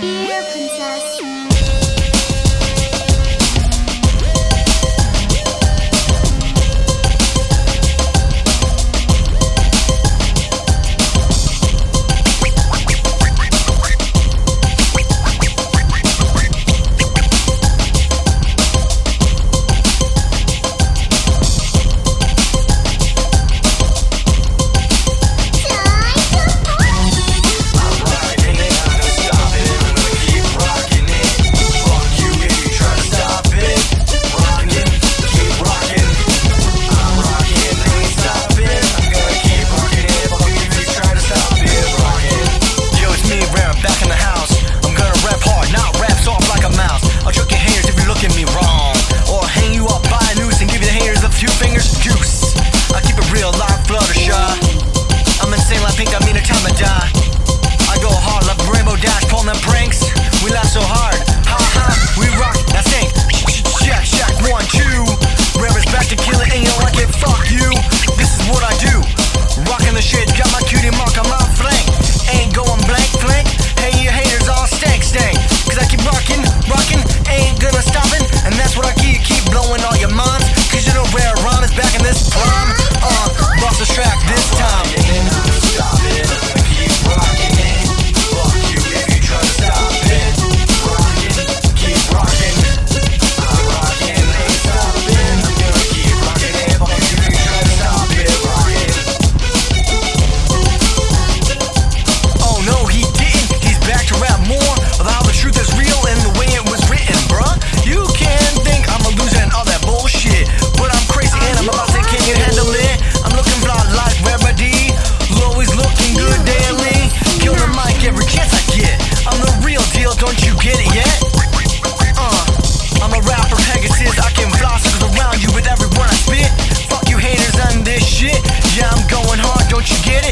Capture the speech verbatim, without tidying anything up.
Dear princess. Don't you get it yet? Uh, I'm a rapper Pegasus, I can fly circles around you with every word I spit. Fuck you haters on this shit, yeah I'm going hard, don't you get it?